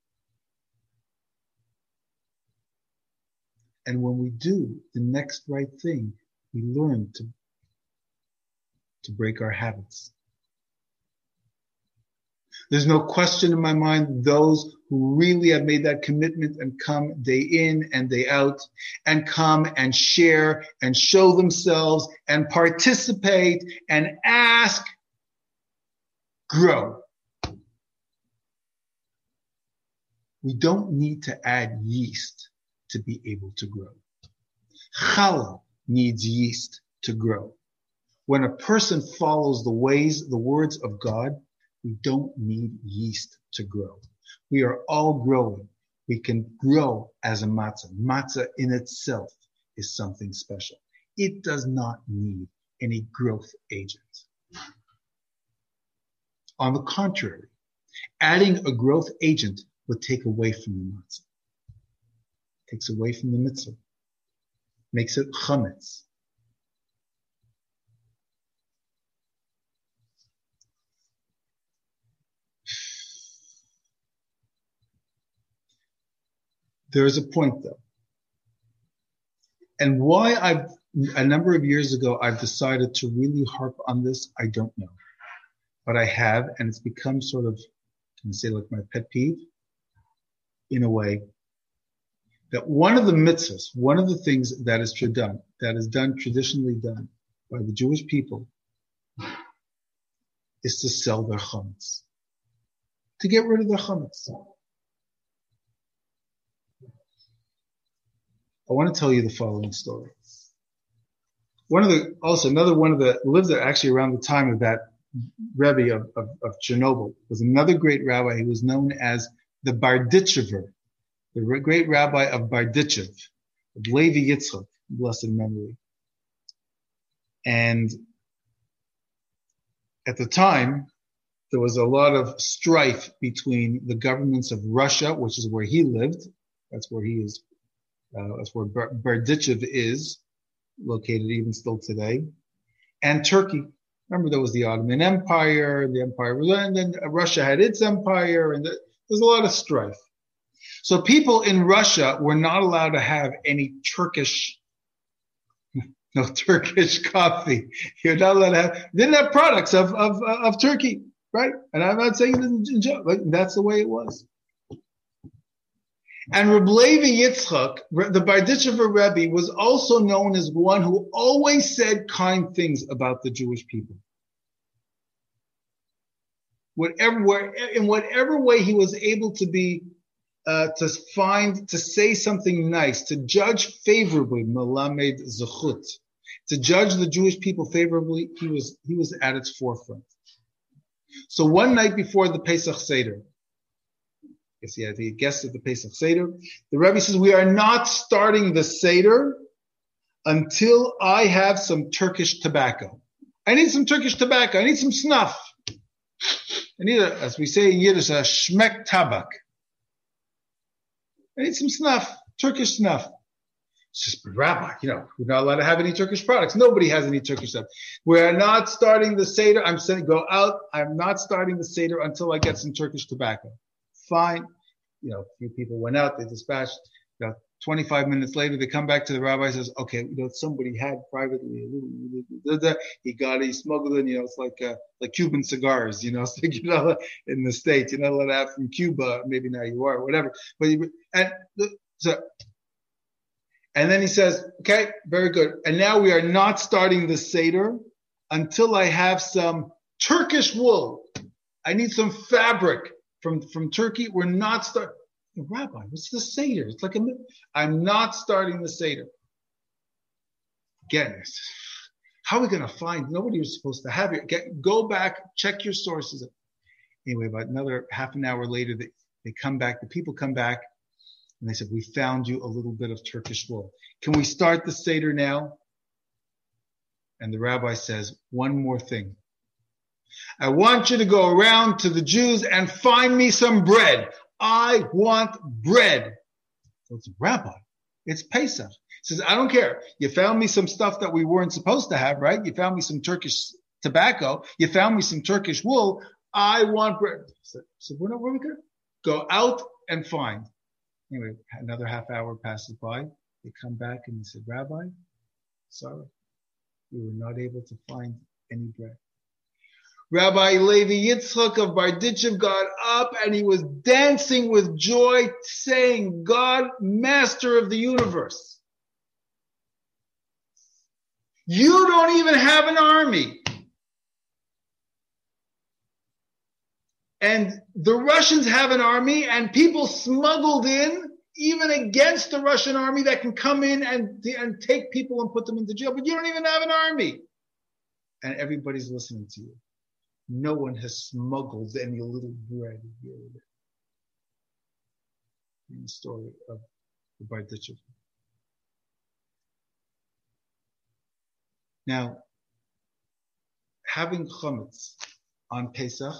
And when we do the next right thing, we learn to break our habits. There's no question in my mind, those who really have made that commitment and come day in and day out and come and share and show themselves and participate and ask, grow. We don't need to add yeast to be able to grow. Challah needs yeast to grow. When a person follows the words of God, we don't need yeast to grow. We are all growing. We can grow as a matzah. Matzah in itself is something special. It does not need any growth agent. On the contrary, adding a growth agent would take away from the matzah. Takes away from the mitzvah. Makes it chametz. There is a point though. And why a number of years ago, I've decided to really harp on this, I don't know. But I have, and it's become sort of, can I say like my pet peeve? In a way, that one of the mitzvahs, one of the things that is traditionally done by the Jewish people is to sell their chametz. To get rid of their chametz. I want to tell you the following story. Another one of the lived there actually around the time of that Rebbe of Chernobyl was another great rabbi. He was known as the Barditchever, the great rabbi of Barditchev, of Levi Yitzchak, blessed memory. And at the time, there was a lot of strife between the governments of Russia, which is where he lived. That's where he is. That's where Berditchev is located even still today, and Turkey. Remember, there was the Ottoman Empire, and then Russia had its empire, and there's a lot of strife. So people in Russia were not allowed to have any Turkish coffee. You're not allowed to have, didn't have products of Turkey, right? And I'm not saying it in joke, but that's the way it was. And Reb Levi Yitzchak, the Barditchever Rebbe, was also known as one who always said kind things about the Jewish people. In whatever way he was able to be, to say something nice, to judge favorably, Melamed Zechut, to judge the Jewish people favorably, he was at its forefront. So one night before the Pesach Seder, he had the guests at the Pesach Seder, the Rebbe says, we are not starting the Seder until I have some Turkish tobacco. I need some Turkish tobacco. I need some snuff. I need, as we say in Yiddish, a shmek tabak. I need some snuff, Turkish snuff. It's just, Rabbi, we're not allowed to have any Turkish products. Nobody has any Turkish stuff. We're not starting the Seder. I'm saying, go out. I'm not starting the Seder until I get some Turkish tobacco. Fine. A few people went out. They dispatched. 25 minutes later, they come back to the rabbi and says, okay, somebody had privately a little, he smuggled in, it's like Cuban cigars, it's like, in the States, you're not allowed to have from Cuba, maybe now you are, whatever. And then he says, okay, very good. And now we are not starting the Seder until I have some Turkish wool. I need some fabric from Turkey. We're not starting. Rabbi, what's the Seder? It's like I'm not starting the Seder. Again, how are we going to find? Nobody was supposed to have it. Go back, check your sources. Anyway, about another half an hour later, they come back. The people come back, and they said, we found you a little bit of Turkish wool. Can we start the Seder now? And the rabbi says, one more thing. I want you to go around to the Jews and find me some bread. I want bread. So it's Rabbi. It's Pesach. He says, I don't care. You found me some stuff that we weren't supposed to have, right? You found me some Turkish tobacco. You found me some Turkish wool. I want bread. So where are we going? Go out and find. Anyway, another half hour passes by. They come back and they said, Rabbi, sorry, we were not able to find any bread. Rabbi Levi Yitzchak of Bardichev got up and he was dancing with joy, saying, God, master of the universe, you don't even have an army. And the Russians have an army, and people smuggled in, even against the Russian army, that can come in and take people and put them into jail. But you don't even have an army. And everybody's listening to you. No one has smuggled any little bread here. In the story of the Bardichev. Now, having chametz on Pesach,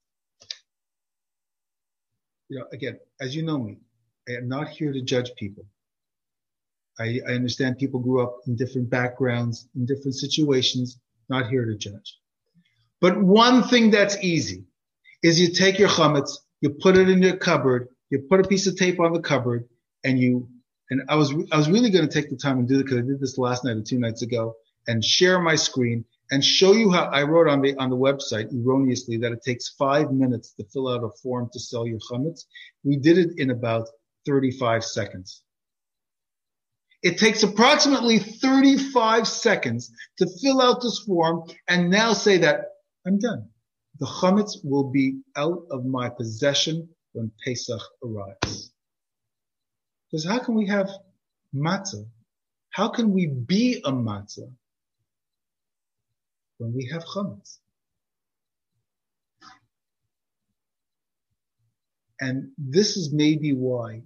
again, as you know me, I am not here to judge people. I understand people grew up in different backgrounds, in different situations, not here to judge. But one thing that's easy is you take your chametz, you put it in your cupboard, you put a piece of tape on the cupboard, and I was really going to take the time and do it because I did this last night or 2 nights ago, and share my screen and show you how I wrote on the website erroneously that it takes 5 minutes to fill out a form to sell your chametz. We did it in about 35 seconds. It takes approximately 35 seconds to fill out this form and now say that I'm done. The chametz will be out of my possession when Pesach arrives. Because how can we have matzah? How can we be a matzah when we have chametz? And this is maybe why.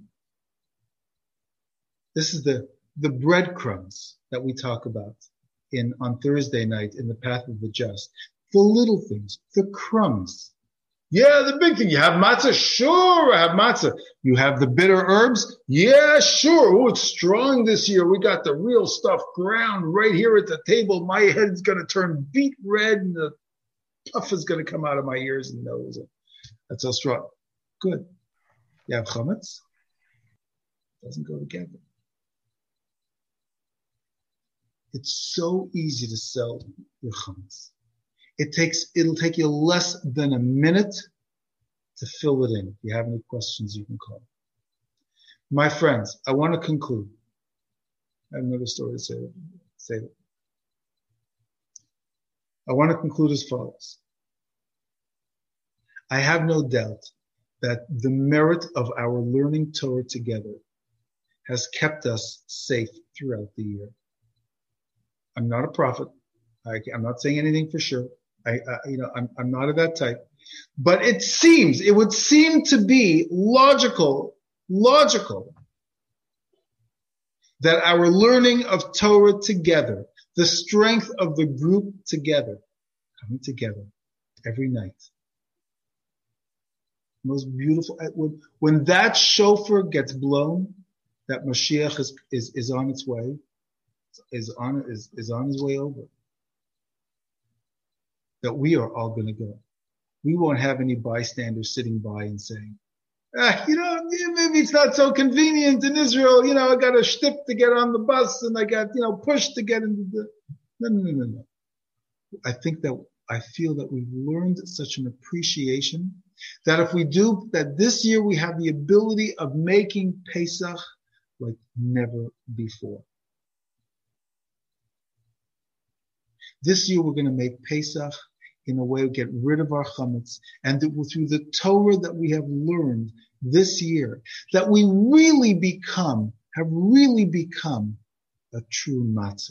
This is the breadcrumbs that we talk about on Thursday night in the Path of the Just. The little things, the crumbs. Yeah, the big thing. You have matzah? Sure, I have matzah. You have the bitter herbs? Yeah, sure. Oh, it's strong this year. We got the real stuff ground right here at the table. My head's going to turn beet red and the puff is going to come out of my ears and nose. That's how strong. Good. You have chametz? Doesn't go together. It's so easy to sell your chametz. It'll take you less than a minute to fill it in. If you have any questions, you can call. My friends, I want to conclude. I have another story to say it. I want to conclude as follows. I have no doubt that the merit of our learning Torah together has kept us safe throughout the year. I'm not a prophet. I'm not saying anything for sure. I'm not of that type. But it would seem to be logical that our learning of Torah together, the strength of the group together, coming together every night. Most beautiful, when that shofar gets blown, that Mashiach is on its way, is on his way over. That we are all going to go. We won't have any bystanders sitting by and saying, maybe it's not so convenient in Israel. I got a shtick to get on the bus and I got, pushed to get into the... No. I feel that we've learned such an appreciation that if we do, that this year we have the ability of making Pesach like never before. This year we're going to make Pesach in a way, get rid of our chametz, and that through the Torah that we have learned this year, that we have really become a true matzah,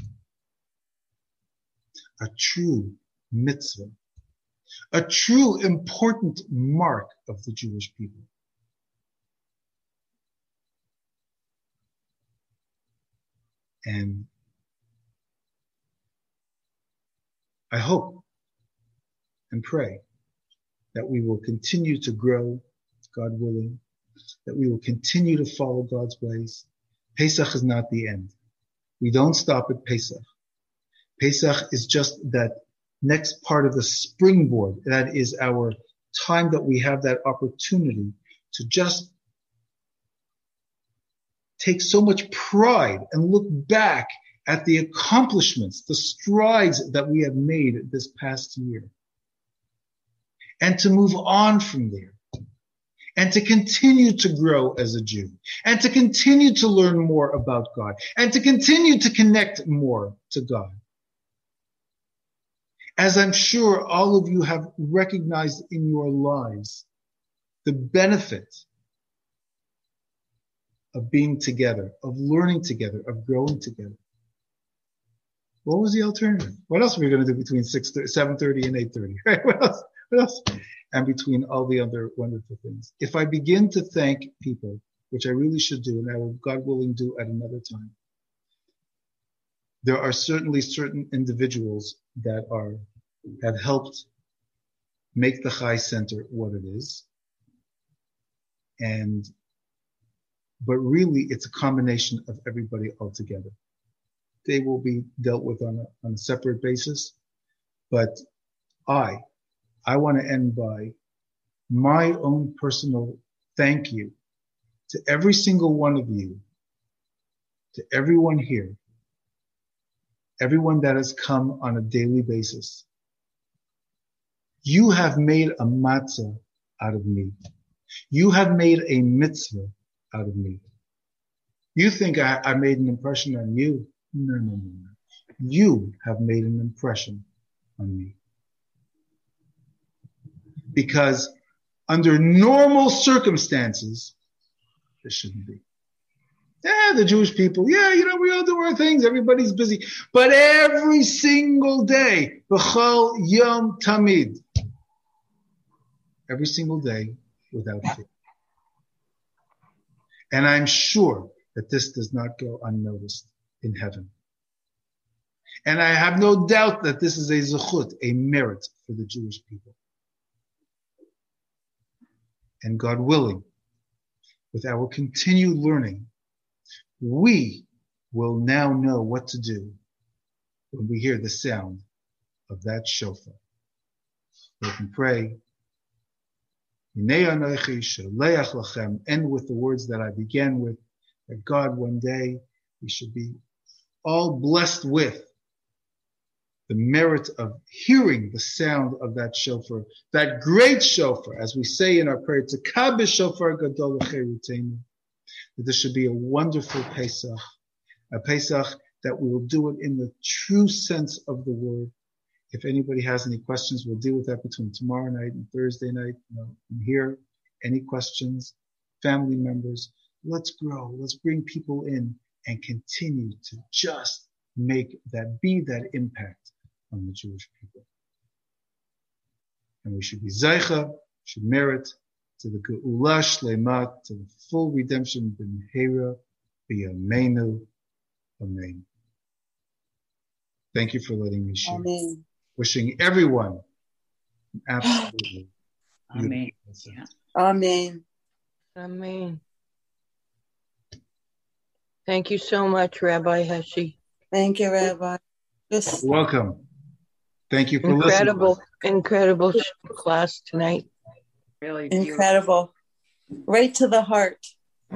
a true mitzvah, a true important mark of the Jewish people. And I hope and pray that we will continue to grow, God willing, that we will continue to follow God's ways. Pesach is not the end. We don't stop at Pesach. Pesach is just that next part of the springboard. That is our time that we have that opportunity to just take so much pride and look back at the accomplishments, the strides that we have made this past year. And to move on from there. And to continue to grow as a Jew. And to continue to learn more about God. And to continue to connect more to God. As I'm sure all of you have recognized in your lives, the benefit of being together, of learning together, of growing together. What was the alternative? What else were we going to do between 7:30 and 8:30? Right? What else? And between all the other wonderful things. If I begin to thank people, which I really should do, and I will, God willing, do at another time, there are certainly certain individuals that have helped make the Chai Center what it is. But really, it's a combination of everybody all together. They will be dealt with on a separate basis. But I want to end by my own personal thank you to every single one of you, to everyone here, everyone that has come on a daily basis. You have made a matzah out of me. You have made a mitzvah out of me. You think I made an impression on you? No. You have made an impression on me. Because under normal circumstances, this shouldn't be. Yeah, the Jewish people, we all do our things, everybody's busy. But every single day, b'chol yom tamid, every single day without fail. And I'm sure that this does not go unnoticed in heaven. And I have no doubt that this is a zechut, a merit for the Jewish people. And God willing, with our continued learning, we will now know what to do when we hear the sound of that shofar. We can pray, Hinei Anochi Shaleach Lachem, end with the words that I began with, that God, one day, we should be all blessed with the merit of hearing the sound of that shofar, that great shofar, as we say in our prayer, Tzaka b'shofar gadol l'cherutenu, that this should be a wonderful Pesach, a Pesach that we will do it in the true sense of the word. If anybody has any questions, we'll deal with that between tomorrow night and Thursday night. I'm here. Any questions? Family members, let's grow. Let's bring people in and continue to just be that impact on the Jewish people. and we should be Zeicha, should merit to the Geula Shleima, to the full redemption b'mheira b'yameinu. Amen. Thank you for letting me share. Amen. Wishing everyone an absolutely Amen. beautiful Yeah. Amen. Amen. Thank you so much, Rabbi Heshi. Thank you, Rabbi. Just You're welcome. Thank you for Incredible class tonight. Really beautiful. incredible. Right to the heart.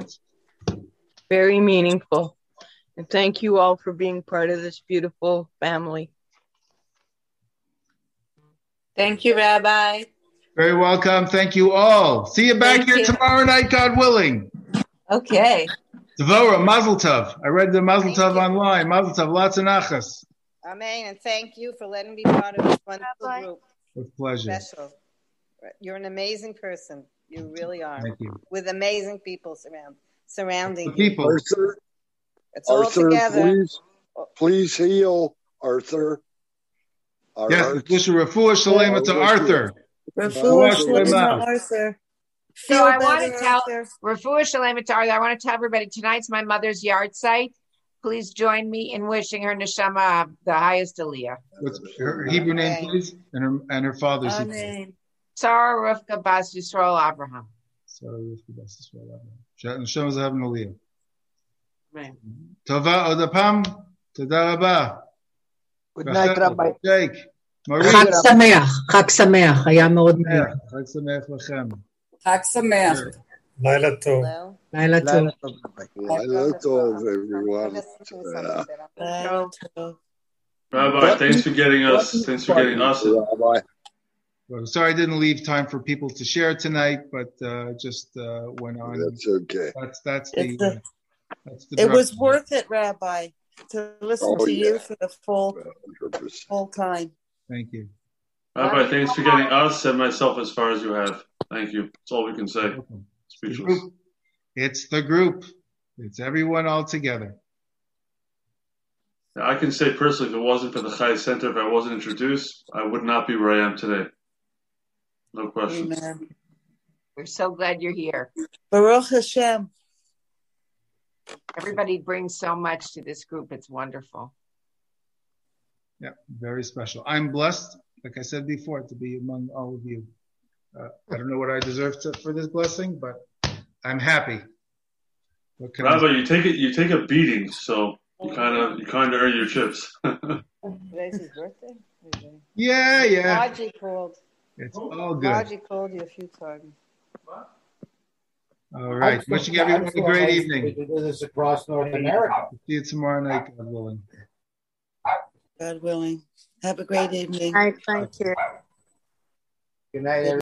Very meaningful. And thank you all for being part of this beautiful family. Thank you, Rabbi. Very welcome. Thank you all. See you back Thank here you. tomorrow night, God willing. Okay. Devora, Mazel Tov. I read the Mazel Thank Tov you. online. Mazel Tov, lots of nachas. Amen. And thank you for letting me be part of this wonderful Rabbi. group. With pleasure. Special. You're an amazing person. You really are. Thank you. With amazing people surrounding The you. people. Arthur, It's all together. please heal Arthur. Our Yes, hearts. wish a refuah shalema to Arthur. Refuah Shalema. Shalema, Arthur. So Feel I want better, to tell Arthur. Refuah Shalema to Arthur. I want to tell everybody tonight's my mother's yard site. Please join me in wishing her neshama the highest aliyah. What's her Hebrew name, Okay. please? And her father's Hebrew name. Amen. Sarah Rivka Bas Yisrael Abraham. So, Hashem Zahav Naliyah. Amen. Tova Odapam. Toda Rabba. Good night, Rabbi. Jake. Marie. חג שמח, חג שמח, היה מאוד נעים. חג שמח לכם. חג שמח. לילה טוב. Hello. לילה טוב. לילה טוב, Rabbi. Lila's over, everyone. Listen to me Yeah. something. Rabbi, thanks for getting us. Thanks for getting us. Rabbi. Well, sorry I didn't leave time for people to share tonight, but just went on. That's okay. That's It's the. a- That's the It was drug. worth it, Rabbi, to listen Oh, to you yeah. for the full 100%. time. Thank you. Rabbi, thanks for getting us and myself as far as you have. Thank you. That's all we can say. Welcome. The Speechless. group. It's the group. It's everyone all together. I can say personally, if it wasn't for the Chai Center, if I wasn't introduced, I would not be where I am today. No question. Amen. We're so glad you're here. Baruch Hashem. Everybody brings so much to this group. It's wonderful. Yeah, very special. I'm blessed, like I said before, to be among all of you. I don't know what I deserve for this blessing, but I'm happy. What can I Rabbi, say? you take a beating, so you kind of earn your chips. Today's his birthday? Yeah. Margie called. It's all good. Margie called you a few times. All right. Wishing everyone a great evening. We can do this across North America. See you tomorrow night, God willing. God willing. Have a great evening. Thank you. Good night, everyone.